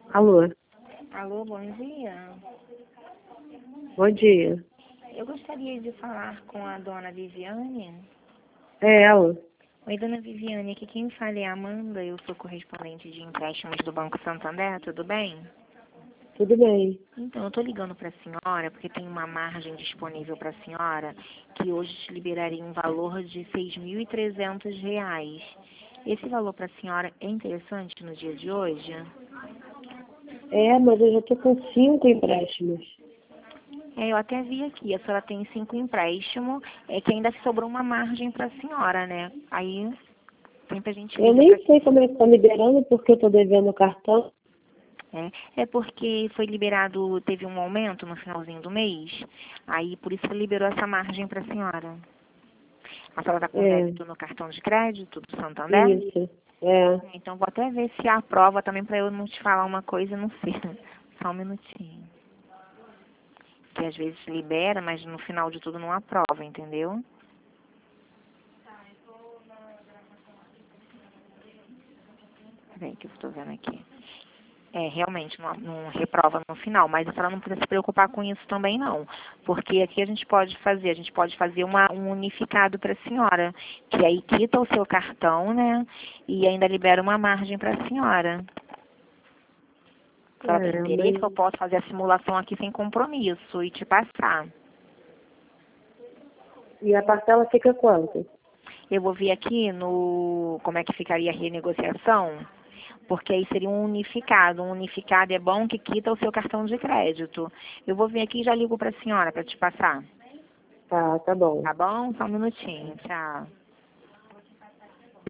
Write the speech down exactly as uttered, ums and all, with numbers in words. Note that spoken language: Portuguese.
Alô, Alô, bom dia. bom dia. Eu gostaria de falar com a dona Viviane. É ela? Oi, dona Viviane, aqui quem fala é a Amanda, eu sou correspondente de empréstimos do Banco Santander, tudo bem? Tudo bem. Então, eu estou ligando para a senhora porque tem uma margem disponível para a senhora que hoje te liberaria um valor de seis mil e trezentos reais. Esse valor para a senhora é interessante no dia de hoje? É, mas eu já tô com cinco empréstimos. É, eu até vi aqui, a senhora tem cinco empréstimos, é que ainda sobrou uma margem para a senhora, né? Aí, sempre a gente Eu liga nem para... sei como é que tá liberando porque eu tô devendo o cartão. É, é porque foi liberado, teve um aumento no finalzinho do mês, aí por isso liberou essa margem para a senhora. A senhora está com É, débito no cartão de crédito do Santander? isso. É, Então, vou até ver se aprova também para eu não te falar uma coisa e não ser. Só um minutinho. Que às vezes libera, mas no final de tudo não aprova, entendeu? Peraí que eu estou vendo aqui. É, realmente, não, não reprova no final, mas a senhora não precisa se preocupar com isso também não, porque aqui a gente pode fazer, a gente pode fazer uma, um unificado para a senhora, que aí quita o seu cartão, né, e ainda libera uma margem para a senhora. A senhora tem é, interesse mas... que eu posso fazer a simulação aqui sem compromisso e te passar. E a parcela fica quanto? Eu vou ver aqui no como é que ficaria a renegociação, porque aí seria um unificado. Um unificado é bom que quita o seu cartão de crédito. Eu vou ver aqui e já ligo para a senhora para te passar. Tá, tá bom. Tá bom? Só um minutinho. Tchau.